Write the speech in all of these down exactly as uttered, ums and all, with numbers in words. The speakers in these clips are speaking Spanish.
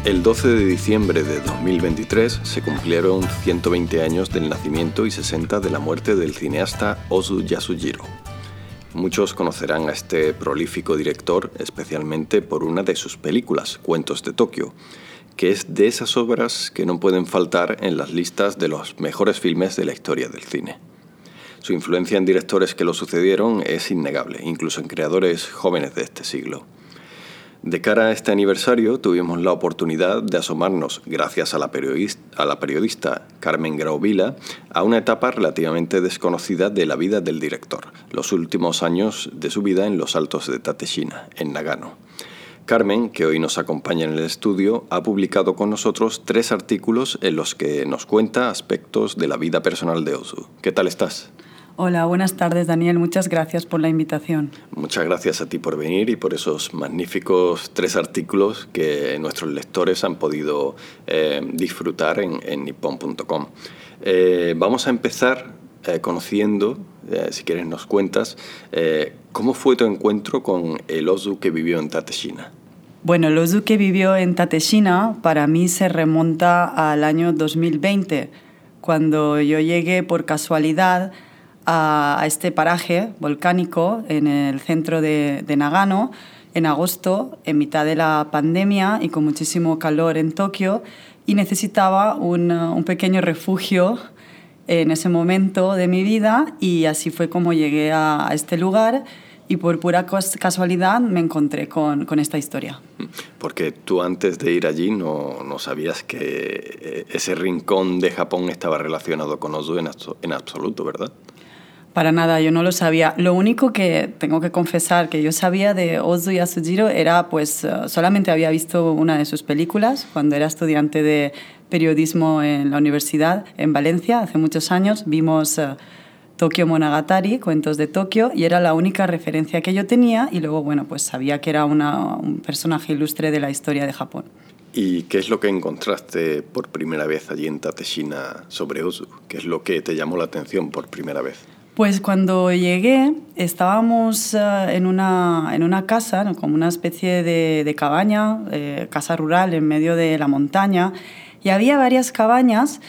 El doce de diciembre de dos mil veintitrés se cumplieron ciento veinte años del nacimiento y sesenta de la muerte del cineasta Ozu Yasujiro. Muchos conocerán a este prolífico director especialmente por una de sus películas, Cuentos de Tokio, que es de esas obras que no pueden faltar en las listas de los mejores filmes de la historia del cine. Su influencia en directores que lo sucedieron es innegable, incluso en creadores jóvenes de este siglo. De cara a este aniversario tuvimos la oportunidad de asomarnos, gracias a la periodista, a la periodista Carmen Grau Vila, a una etapa relativamente desconocida de la vida del director, los últimos años de su vida en los Altos de Tateshina, en Nagano. Carmen, que hoy nos acompaña en el estudio, ha publicado con nosotros tres artículos en los que nos cuenta aspectos de la vida personal de Ozu. ¿Qué tal estás? Hola, buenas tardes, Daniel. Muchas gracias por la invitación. Muchas gracias a ti por venir y por esos magníficos tres artículos que nuestros lectores han podido eh, disfrutar en, en nippon punto com. Eh, vamos a empezar eh, conociendo, eh, si quieres nos cuentas, eh, ¿cómo fue tu encuentro con el Ozu que vivió en Tateshina? Bueno, el Ozu que vivió en Tateshina para mí se remonta al año dos mil veinte, cuando yo llegué por casualidad a este paraje volcánico en el centro de, de Nagano en agosto, en mitad de la pandemia y con muchísimo calor en Tokio, y necesitaba un, un pequeño refugio en ese momento de mi vida, y así fue como llegué a, a este lugar y por pura casualidad me encontré con, con esta historia. Porque tú antes de ir allí no, no sabías que ese rincón de Japón estaba relacionado con Ozu en, en absoluto, ¿verdad? Para nada, yo no lo sabía. Lo único que tengo que confesar que yo sabía de Ozu Yasujiro era, pues, uh, solamente había visto una de sus películas cuando era estudiante de periodismo en la universidad en Valencia, hace muchos años. Vimos uh, Tokyo Monogatari, Cuentos de Tokio, y era la única referencia que yo tenía, y luego, bueno, pues sabía que era una, un personaje ilustre de la historia de Japón. ¿Y qué es lo que encontraste por primera vez allí en Tateshina sobre Ozu? ¿Qué es lo que te llamó la atención por primera vez? Pues cuando llegué estábamos uh, en, una, en una casa, ¿no? Como una especie de, de cabaña, eh, casa rural en medio de la montaña, y había varias cabañas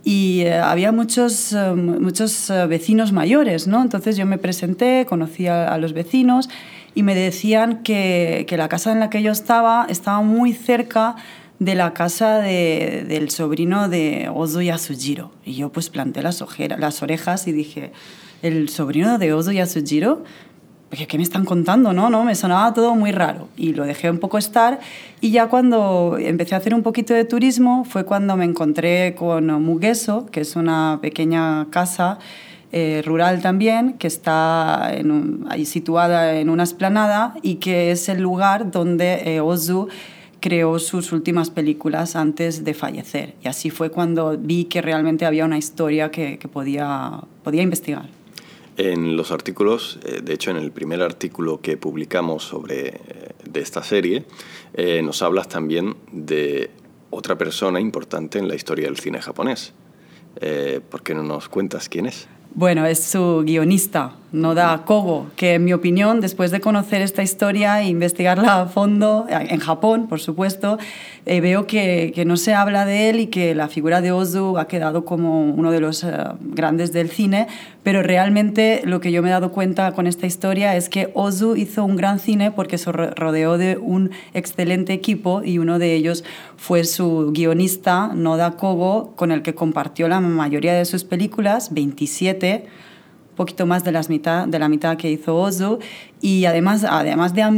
y uh, había muchos, uh, muchos uh, vecinos mayores, ¿no? Entonces yo me presenté, conocí a, a los vecinos y me decían que, que la casa en la que yo estaba estaba muy cerca de la casa de, del sobrino de Ozu Yasujiro. Y yo pues planté las, ojeras, las orejas y dije, ¿el sobrino de Ozu Yasujiro? ¿Qué me están contando? No, no, me sonaba todo muy raro. Y lo dejé un poco estar. Y ya cuando empecé a hacer un poquito de turismo fue cuando me encontré con Mugeso, que es una pequeña casa eh, rural también, que está en un, ahí situada en una explanada y que es el lugar donde eh, Ozu creó sus últimas películas antes de fallecer. Y así fue cuando vi que realmente había una historia que, que podía, podía investigar. En los artículos, de hecho en el primer artículo que publicamos sobre de esta serie, eh, nos hablas también de otra persona importante en la historia del cine japonés. Eh, ¿Por qué no nos cuentas quién es? Bueno, es su guionista, Noda Kogo, que en mi opinión, después de conocer esta historia e investigarla a fondo, en Japón, por supuesto, eh, veo que, que no se habla de él y que la figura de Ozu ha quedado como uno de los uh, grandes del cine, pero realmente lo que yo me he dado cuenta con esta historia es que Ozu hizo un gran cine porque se rodeó de un excelente equipo y uno de ellos fue su guionista, Noda Kogo, con el que compartió la mayoría de sus películas, veintisiete, un poquito más de, las mitad, de la mitad que hizo Ozu, y además, además de,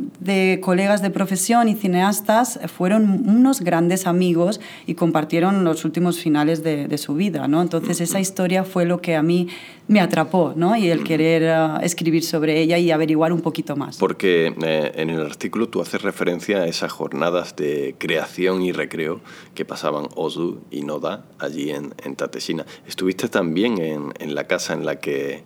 de colegas de profesión y cineastas, fueron unos grandes amigos y compartieron los últimos finales de, de su vida, ¿no? Entonces esa historia fue lo que a mí me atrapó, ¿no? Y el querer uh, escribir sobre ella y averiguar un poquito más. Porque eh, en el artículo tú haces referencia a esas jornadas de creación y recreo que pasaban Ozu y Noda allí en, en Tateshina. ¿Estuviste también en, en la casa en la que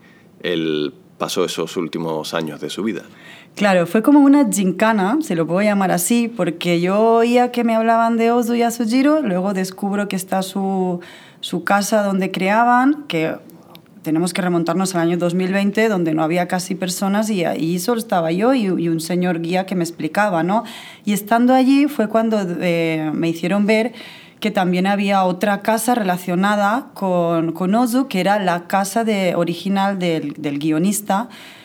él pasó esos últimos años de su vida? Claro, fue como una gincana, se lo puedo llamar así, porque yo oía que me hablaban de Ozu Yasujiro, luego descubro que está su, su casa donde creaban, que tenemos que remontarnos al año dos mil veinte, donde no había casi personas y ahí solo estaba yo y, y un señor guía que me explicaba, ¿no? Y estando allí fue cuando eh, me hicieron ver que también había otra casa relacionada con, con Ozu, que era la casa de, original del, del guionista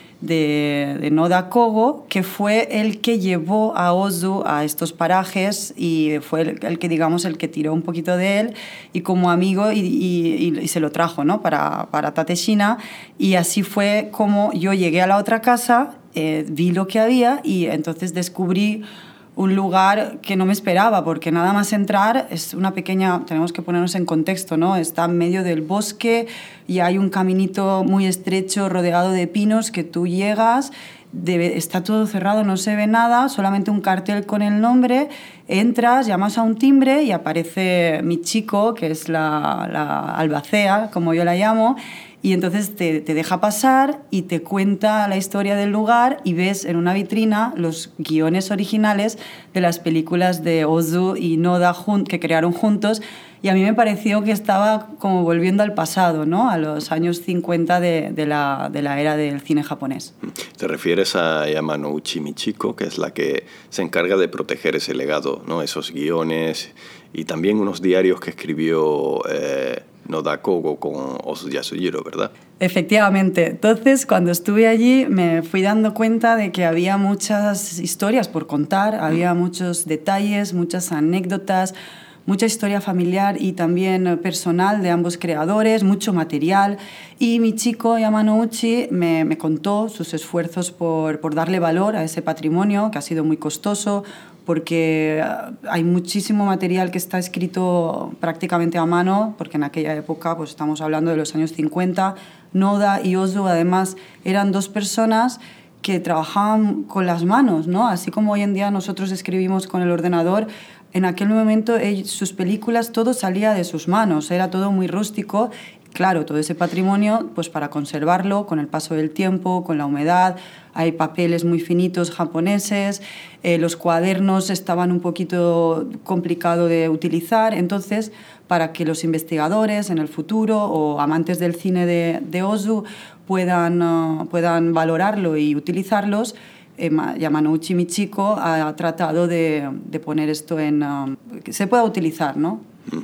de, de Noda Kogo, que fue el que llevó a Ozu a estos parajes y fue el, el que, digamos, el que tiró un poquito de él y como amigo y, y, y se lo trajo, ¿no? para, para Tateshina, y así fue como yo llegué a la otra casa, eh, vi lo que había y entonces descubrí un lugar que no me esperaba, porque nada más entrar es una pequeña, tenemos que ponernos en contexto, ¿no? Está en medio del bosque y hay un caminito muy estrecho rodeado de pinos que tú llegas, debe, está todo cerrado, no se ve nada, solamente un cartel con el nombre, entras, llamas a un timbre y aparece mi chico, que es la, la albacea, como yo la llamo, y entonces te, te deja pasar y te cuenta la historia del lugar y ves en una vitrina los guiones originales de las películas de Ozu y Noda que crearon juntos, y a mí me pareció que estaba como volviendo al pasado, ¿no? A los años cincuenta de, de, la, de la era del cine japonés. Te refieres a Yamanouchi Michiko, que es la que se encarga de proteger ese legado, ¿no? Esos guiones y también unos diarios que escribió eh, Noda Kogo con Ozu Yasujiro, ¿verdad? Efectivamente. Entonces, cuando estuve allí, me fui dando cuenta de que había muchas historias por contar, había muchos detalles, muchas anécdotas, mucha historia familiar y también personal de ambos creadores, mucho material. Y mi chico Yamanouchi me, me contó sus esfuerzos por, por darle valor a ese patrimonio, que ha sido muy costoso, porque hay muchísimo material que está escrito prácticamente a mano, porque en aquella época, pues estamos hablando de los años cincuenta, Noda y Ozu además eran dos personas que trabajaban con las manos, ¿no? Así como hoy en día nosotros escribimos con el ordenador, en aquel momento ellos, sus películas todo salía de sus manos, era todo muy rústico. Claro, todo ese patrimonio, pues para conservarlo con el paso del tiempo, con la humedad, hay papeles muy finitos japoneses, eh, los cuadernos estaban un poquito complicado de utilizar, entonces para que los investigadores en el futuro o amantes del cine de, de Ozu puedan, uh, puedan valorarlo y utilizarlos, eh, Yamanouchi Michiko ha tratado de, de poner esto en... Uh, que se pueda utilizar, ¿no?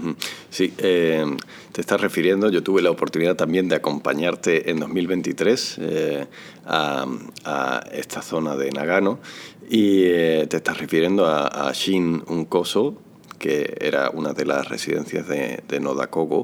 Sí, eh, te estás refiriendo, yo tuve la oportunidad también de acompañarte en dos mil veintitrés eh, a, a esta zona de Nagano y eh, te estás refiriendo a, a Shin Unkoso, que era una de las residencias de, de Noda Kogo,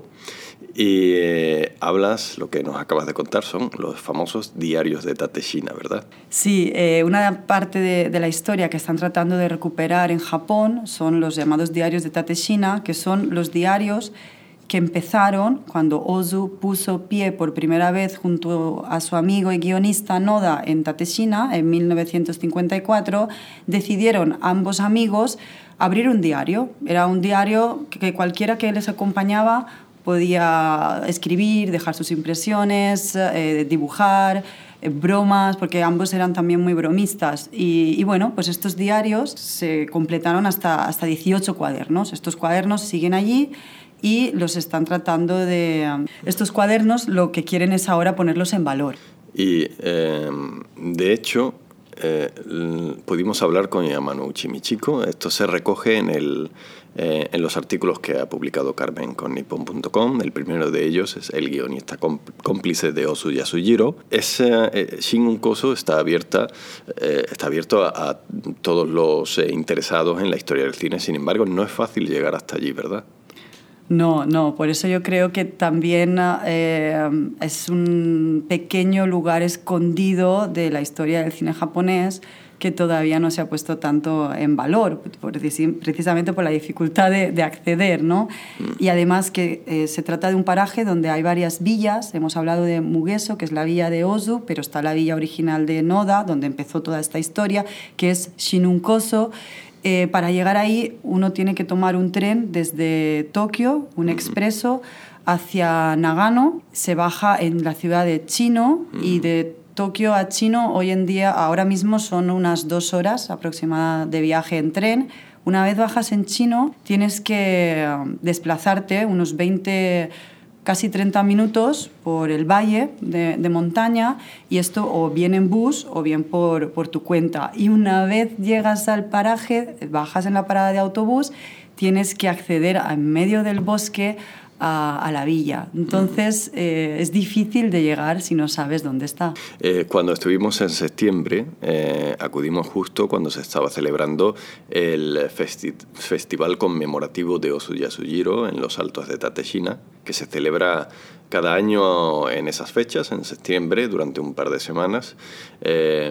y eh, hablas, lo que nos acabas de contar, son los famosos diarios de Tateshina, ¿verdad? Sí, eh, una parte de, de la historia que están tratando de recuperar en Japón son los llamados diarios de Tateshina, que son los diarios que empezaron cuando Ozu puso pie por primera vez junto a su amigo y guionista Noda en Tateshina en mil novecientos cincuenta y cuatro, decidieron ambos amigos abrir un diario. Era un diario que cualquiera que les acompañaba podía escribir, dejar sus impresiones, eh, dibujar, eh, bromas, porque ambos eran también muy bromistas. Y, y bueno, pues estos diarios se completaron hasta, hasta dieciocho cuadernos. Estos cuadernos siguen allí y los están tratando de... Estos cuadernos lo que quieren es ahora ponerlos en valor. Y eh, de hecho... Eh, pudimos hablar con Yamanouchi Michiko. Esto se recoge en, el, eh, en los artículos que ha publicado Carmen con Nippon punto com. El primero de ellos es el guionista cómplice de Ozu Yasujiro. Ese, eh, Shin Unkoso está, abierta, eh, está abierto a, a todos los eh, interesados en la historia del cine. Sin embargo, no es fácil llegar hasta allí, ¿verdad? No, no, por eso yo creo que también eh, es un pequeño lugar escondido de la historia del cine japonés que todavía no se ha puesto tanto en valor, precisamente por la dificultad de, de acceder, ¿no? Y además que eh, se trata de un paraje donde hay varias villas. Hemos hablado de Mugeso, que es la villa de Ozu, pero está la villa original de Noda, donde empezó toda esta historia, que es Shin Unkoso. Eh, para llegar ahí uno tiene que tomar un tren desde Tokio, un expreso, hacia Nagano. Se baja en la ciudad de Chino y de Tokio a Chino hoy en día, ahora mismo son unas dos horas aproximadas de viaje en tren. Una vez bajas en Chino tienes que desplazarte unos veinte casi treinta minutos por el valle de, de montaña, y esto o bien en bus o bien por, por tu cuenta. Y una vez llegas al paraje, bajas en la parada de autobús, tienes que acceder en medio del bosque a, a la villa. Entonces eh, es difícil de llegar si no sabes dónde está. Eh, cuando estuvimos en septiembre, eh, acudimos justo cuando se estaba celebrando el festi- festival conmemorativo de Ozu Yasujiro en los Altos de Tateshina, que se celebra cada año en esas fechas, en septiembre, durante un par de semanas. Eh,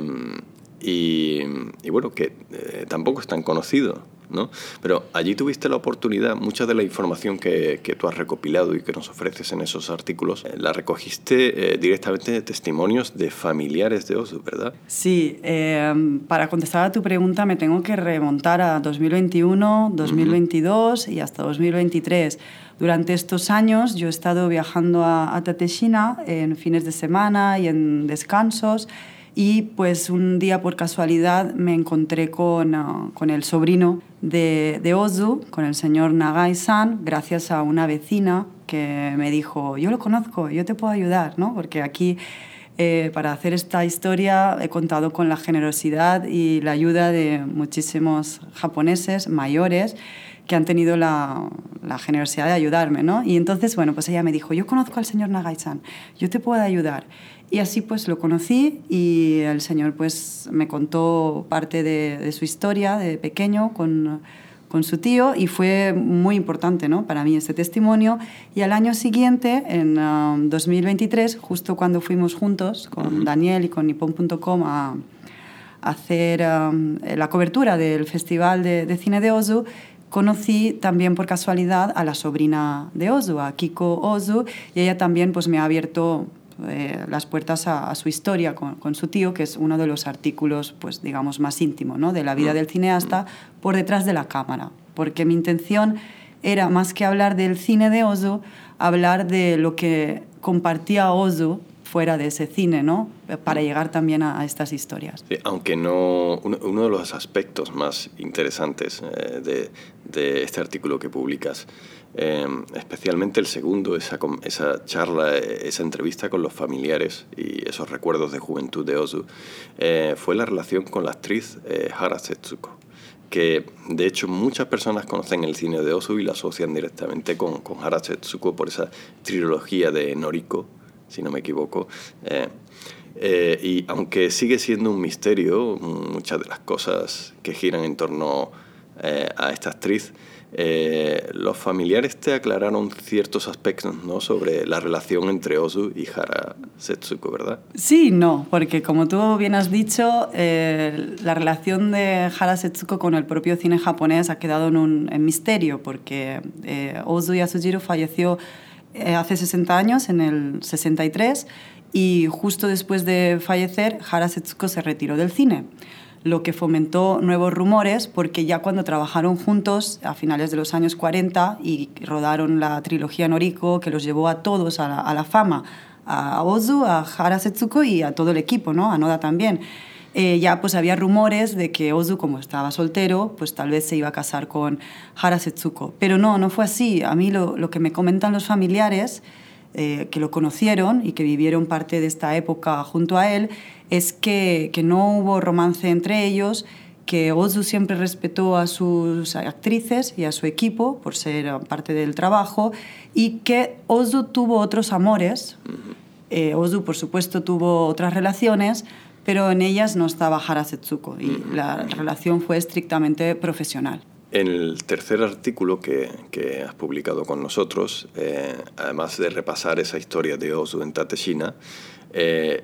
y, y bueno, que eh, tampoco es tan conocido, ¿no? Pero allí tuviste la oportunidad, mucha de la información que, que tú has recopilado y que nos ofreces en esos artículos, eh, la recogiste eh, directamente de testimonios de familiares de Ozu, ¿verdad? Sí, eh, para contestar a tu pregunta me tengo que remontar a dos mil veintiuno, dos mil veintidós uh-huh. y hasta dos mil veintitrés. Durante estos años yo he estado viajando a, a Tateshina en fines de semana y en descansos. Y pues un día por casualidad me encontré con, uh, con el sobrino de, de Ozu, con el señor Nagai-san, gracias a una vecina que me dijo, yo lo conozco, yo te puedo ayudar, ¿no? Porque aquí eh, para hacer esta historia he contado con la generosidad y la ayuda de muchísimos japoneses mayores que han tenido la, la generosidad de ayudarme, ¿no? Y entonces, bueno, pues ella me dijo, yo conozco al señor Nagai-san, yo te puedo ayudar. Y así pues lo conocí y el señor pues me contó parte de, de su historia de pequeño con, con su tío, y fue muy importante, ¿no?, para mí este testimonio. Y al año siguiente, en um, dos mil veintitrés, justo cuando fuimos juntos con Daniel y con Nippon punto com a, a hacer um, la cobertura del Festival de, de Cine de Ozu, conocí también por casualidad a la sobrina de Ozu, a Kiko Ozu, y ella también pues me ha abierto Eh, las puertas a, a su historia con, con su tío, que es uno de los artículos, pues digamos, más íntimos, ¿no?, de la vida del cineasta por detrás de la cámara, porque mi intención era, más que hablar del cine de Ozu, hablar de lo que compartía Ozu fuera de ese cine, ¿no?, para llegar también a, a estas historias. Sí, aunque no, uno, uno de los aspectos más interesantes eh, de, de este artículo que publicas, Eh, especialmente el segundo, esa, esa charla, esa entrevista con los familiares y esos recuerdos de juventud de Ozu, eh, fue la relación con la actriz eh, Hara Setsuko, que de hecho muchas personas conocen el cine de Ozu y la asocian directamente con, con Hara Setsuko por esa trilogía de Noriko, si no me equivoco. Eh, eh, y aunque sigue siendo un misterio muchas de las cosas que giran en torno eh, a esta actriz, Eh, los familiares te aclararon ciertos aspectos, ¿no?, sobre la relación entre Ozu y Hara Setsuko, ¿verdad? Sí, no, porque como tú bien has dicho, eh, la relación de Hara Setsuko con el propio cine japonés ha quedado en un en misterio, porque eh, Ozu Yasujiro falleció eh, hace sesenta años, en el sesenta y tres, y justo después de fallecer, Hara Setsuko se retiró del cine, lo que fomentó nuevos rumores, porque ya cuando trabajaron juntos a finales de los años cuarenta y rodaron la trilogía Noriko, que los llevó a todos a la, a la fama, a Ozu, a Hara Setsuko y a todo el equipo, ¿no?, a Noda también, eh, ya pues había rumores de que Ozu, como estaba soltero, pues tal vez se iba a casar con Hara Setsuko. Pero no, no fue así. A mí lo, lo que me comentan los familiares, eh, que lo conocieron y que vivieron parte de esta época junto a él, es que, que no hubo romance entre ellos, que Ozu siempre respetó a sus actrices y a su equipo por ser parte del trabajo, y que Ozu tuvo otros amores. Eh, Ozu, por supuesto, tuvo otras relaciones, pero en ellas no estaba Hara Setsuko, y la relación fue estrictamente profesional. En el tercer artículo que, que has publicado con nosotros, eh, además de repasar esa historia de Ozu en Tateshina, eh,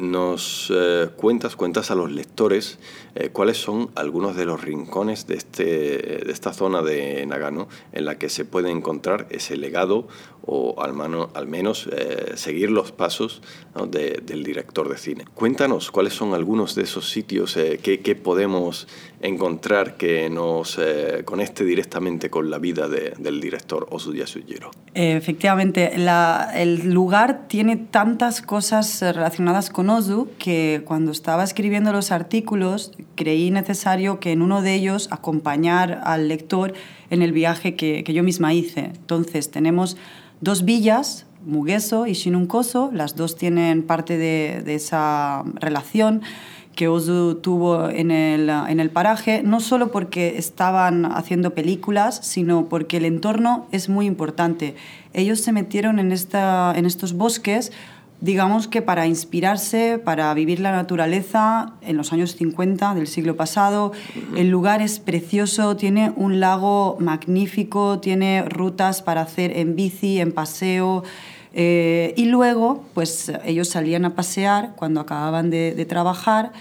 nos eh, cuentas, cuentas a los lectores eh, cuáles son algunos de los rincones de, este, de esta zona de Nagano en la que se puede encontrar ese legado, o al, mano, al menos eh, seguir los pasos, ¿no?, de, del director de cine. Cuéntanos cuáles son algunos de esos sitios eh, que, que podemos encontrar que nos eh, conecte directamente con la vida de, del director Ozu Yasujiro. Efectivamente, la, el lugar tiene tantas cosas relacionadas con Ozu que cuando estaba escribiendo los artículos creí necesario que en uno de ellos acompañar al lector en el viaje que, que yo misma hice. Entonces tenemos dos villas Mugeso y Shinunkoso, las dos tienen parte de, de esa relación que Ozu tuvo en el, en el paraje, no solo porque estaban haciendo películas, sino porque el entorno es muy importante. Ellos se metieron en, esta, en estos bosques, digamos que para inspirarse, para vivir la naturaleza en los años cincuenta del siglo pasado. El lugar es precioso, tiene un lago magnífico, tiene rutas para hacer en bici, en paseo. Eh, y luego, pues ellos salían a pasear cuando acababan de, de trabajar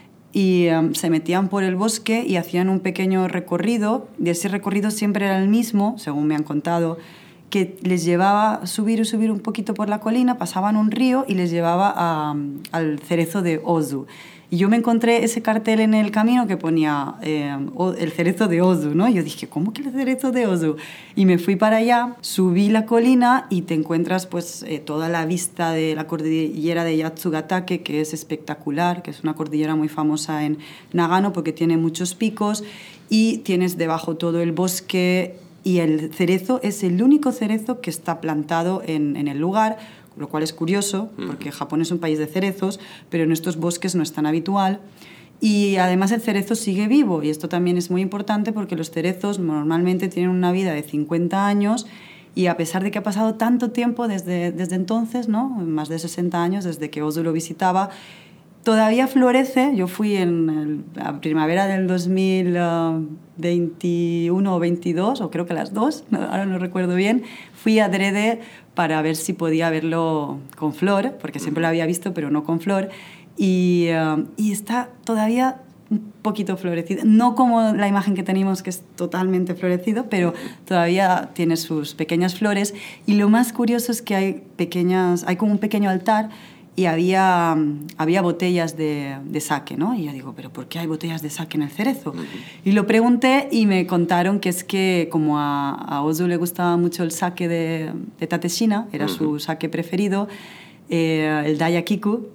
y um, se metían por el bosque y hacían un pequeño recorrido, y ese recorrido siempre era el mismo, según me han contado, que les llevaba a subir y subir un poquito por la colina, pasaban un río y les llevaba a, al cerezo de Ozu. Y yo me encontré ese cartel en el camino que ponía eh, el cerezo de Ozu, ¿no? Y yo dije, ¿cómo que el cerezo de Ozu? Y me fui para allá, subí la colina y te encuentras pues eh, toda la vista de la cordillera de Yatsugatake, que es espectacular, que es una cordillera muy famosa en Nagano porque tiene muchos picos, y tienes debajo todo el bosque, y el cerezo es el único cerezo que está plantado en, en el lugar, lo cual es curioso, porque Japón es un país de cerezos, pero en estos bosques no es tan habitual. Y además el cerezo sigue vivo, y esto también es muy importante porque los cerezos normalmente tienen una vida de cincuenta años, y a pesar de que ha pasado tanto tiempo desde, desde entonces, ¿no? Más de sesenta años desde que Ozu lo visitaba, todavía florece. Yo fui en el, la primavera del dos mil veintiuno o veintidós, o creo que las dos, ahora no recuerdo bien, fui adrede para ver si podía verlo con flor, porque siempre lo había visto, pero no con flor, y, uh, y está todavía un poquito florecido, no como la imagen que tenemos, que es totalmente florecido, pero todavía tiene sus pequeñas flores, y lo más curioso es que hay pequeñas, hay como un pequeño altar, y había, había botellas de, de sake, ¿no? Y yo digo, ¿pero por qué hay botellas de sake en el cerezo? Uh-huh. Y lo pregunté y me contaron que es que como a, a Ozu le gustaba mucho el sake de, de Tateshina, era uh-huh. su sake preferido, eh, el Dayakiku,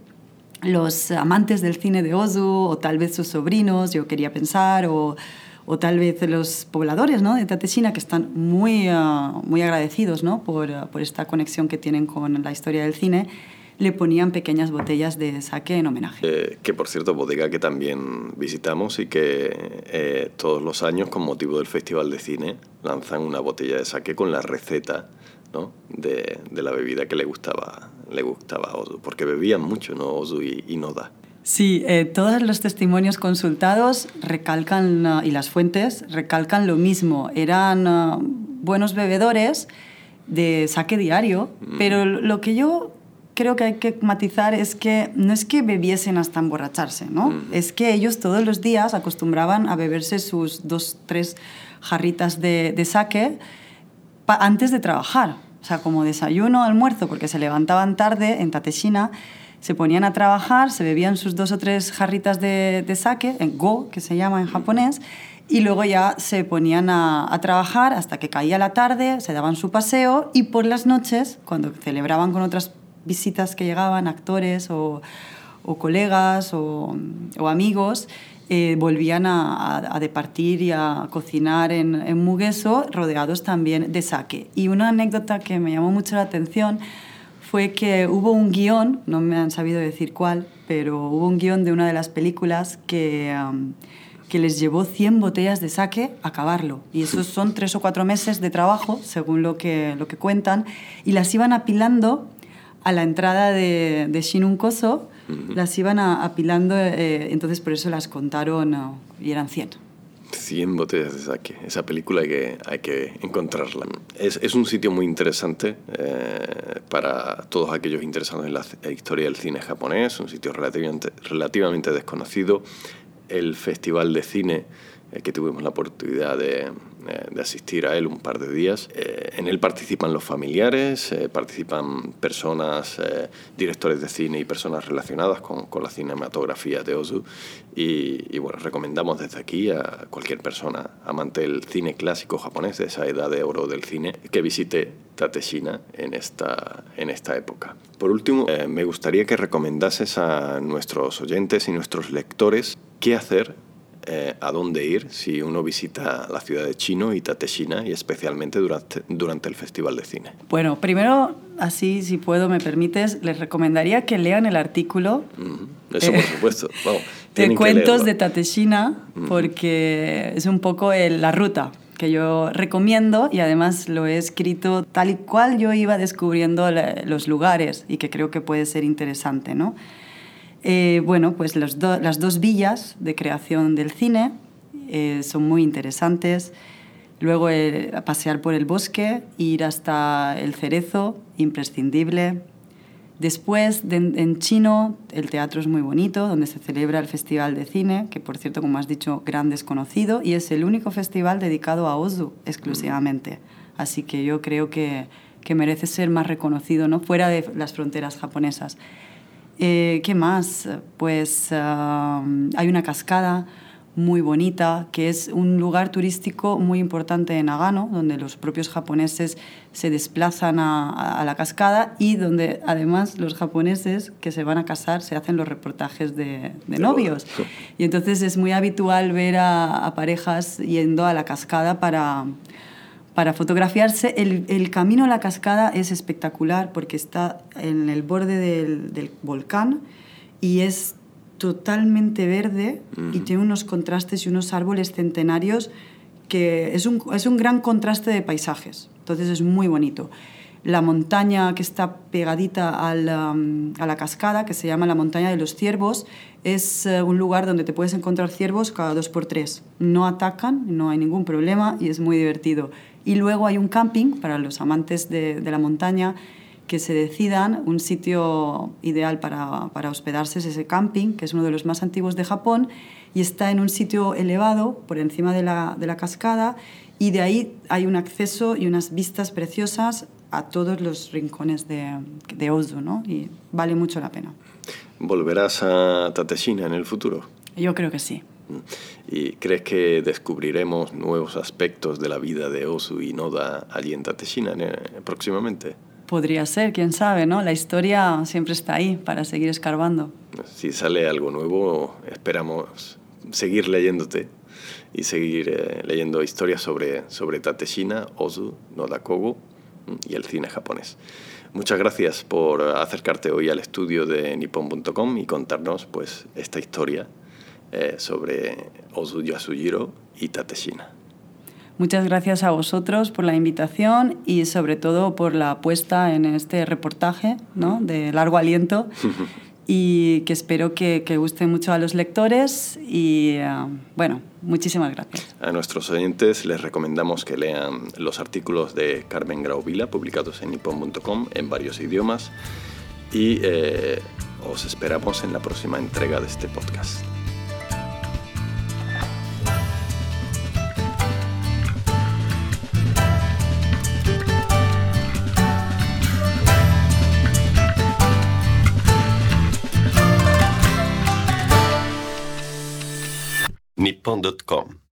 los amantes del cine de Ozu, o tal vez sus sobrinos, yo quería pensar, o, o tal vez los pobladores, ¿no? de Tateshina, que están muy, uh, muy agradecidos, ¿no? por, uh, por esta conexión que tienen con la historia del cine, le ponían pequeñas botellas de sake en homenaje. Eh, que, por cierto, bodega que también visitamos y que eh, todos los años, con motivo del Festival de Cine, lanzan una botella de sake con la receta, ¿no? de, de la bebida que le gustaba, le gustaba a Ozu, porque bebían mucho, ¿no? Ozu y, y Noda. Sí, eh, todos los testimonios consultados recalcan, uh, y las fuentes recalcan lo mismo. Eran uh, buenos bebedores de sake diario, mm. pero lo que yo creo que hay que matizar es que no es que bebiesen hasta emborracharse, ¿no? Uh-huh. Es que ellos todos los días acostumbraban a beberse sus dos, tres jarritas de, de sake pa- antes de trabajar. O sea, como desayuno, almuerzo, porque se levantaban tarde en Tateshina, se ponían a trabajar, se bebían sus dos o tres jarritas de, de sake, en go, que se llama en japonés, y luego ya se ponían a, a trabajar hasta que caía la tarde, se daban su paseo, y por las noches, cuando celebraban con otras visitas que llegaban, actores o, o colegas o, o amigos, eh, volvían a, a, a departir y a cocinar en, en Mugeso, rodeados también de sake. Y una anécdota que me llamó mucho la atención fue que hubo un guión, no me han sabido decir cuál, pero hubo un guión de una de las películas que, um, que les llevó cien botellas de sake a acabarlo. Y esos son tres o cuatro meses de trabajo, según lo que, lo que cuentan, y las iban apilando a la entrada de, de Shinunkoso, uh-huh. las iban a, apilando, eh, entonces por eso las contaron uh, y eran cien. cien botellas de sake. Esa película hay que, hay que encontrarla. Es, es un sitio muy interesante eh, para todos aquellos interesados en la historia del cine japonés, un sitio relativamente, relativamente desconocido. El Festival de Cine, eh, que tuvimos la oportunidad de, eh, de asistir a él un par de días. Eh, en él participan los familiares, eh, participan personas, eh, directores de cine y personas relacionadas con, con la cinematografía de Ozu. Y, y bueno, recomendamos desde aquí a cualquier persona amante del cine clásico japonés, de esa edad de oro del cine, que visite Tateshina en esta, en esta época. Por último, eh, me gustaría que recomendases a nuestros oyentes y nuestros lectores qué hacer, Eh, a dónde ir si uno visita la ciudad de Chino y Tateshina, y especialmente durante, durante el Festival de Cine. Bueno, primero así, si puedo, me permites, les recomendaría que lean el artículo. Mm, eso, por supuesto. Vamos, de cuentos de Tateshina, porque es un poco el, la ruta que yo recomiendo y además lo he escrito tal y cual yo iba descubriendo la, los lugares y que creo que puede ser interesante, ¿no? Eh, bueno, pues los do, las dos villas de creación del cine eh, son muy interesantes. Luego eh, pasear por el bosque, ir hasta el Cerezo, imprescindible. Después, de, en chino, el teatro es muy bonito, donde se celebra el Festival de Cine, que por cierto, como has dicho, gran desconocido, y es el único festival dedicado a Ozu exclusivamente. Así que yo creo que, que merece ser más reconocido, ¿no? Fuera de las fronteras japonesas. Eh, ¿Qué más? Pues uh, hay una cascada muy bonita, que es un lugar turístico muy importante en Nagano, donde los propios japoneses se desplazan a, a, a la cascada y donde además los japoneses que se van a casar se hacen los reportajes de, de novios. Y entonces es muy habitual ver a, a parejas yendo a la cascada para, para fotografiarse. El, el camino a la cascada es espectacular porque está en el borde del, del volcán y es totalmente verde uh-huh. y tiene unos contrastes y unos árboles centenarios que es un, es un gran contraste de paisajes. Entonces es muy bonito. La montaña que está pegadita al, um, a la cascada, que se llama la Montaña de los Ciervos, es uh, un lugar donde te puedes encontrar ciervos cada dos por tres. No atacan, no hay ningún problema y es muy divertido. Y luego hay un camping para los amantes de, de la montaña que se decidan. Un sitio ideal para, para hospedarse es ese camping, que es uno de los más antiguos de Japón, y está en un sitio elevado por encima de la, de la cascada, y de ahí hay un acceso y unas vistas preciosas a todos los rincones de, de Ozu, ¿no? Y vale mucho la pena. ¿Volverás a Tateshina en el futuro? Yo creo que sí. ¿Y crees que descubriremos nuevos aspectos de la vida de Ozu y Noda allí en Tateshina próximamente? Podría ser, quién sabe, ¿no? La historia siempre está ahí para seguir escarbando. Si sale algo nuevo, esperamos seguir leyéndote y seguir eh, leyendo historias sobre, sobre Tateshina, Ozu, Noda Kogo y el cine japonés. Muchas gracias por acercarte hoy al estudio de nippon punto com y contarnos pues, esta historia eh, sobre Ozu Yasujiro y Tateshina. Muchas gracias a vosotros por la invitación y sobre todo por la apuesta en este reportaje, ¿no? De largo aliento y que espero que, que guste mucho a los lectores y uh, bueno, muchísimas gracias. A nuestros oyentes les recomendamos que lean los artículos de Carmen Grau Vila publicados en nippon punto com en varios idiomas y eh, os esperamos en la próxima entrega de este podcast. nippon punto com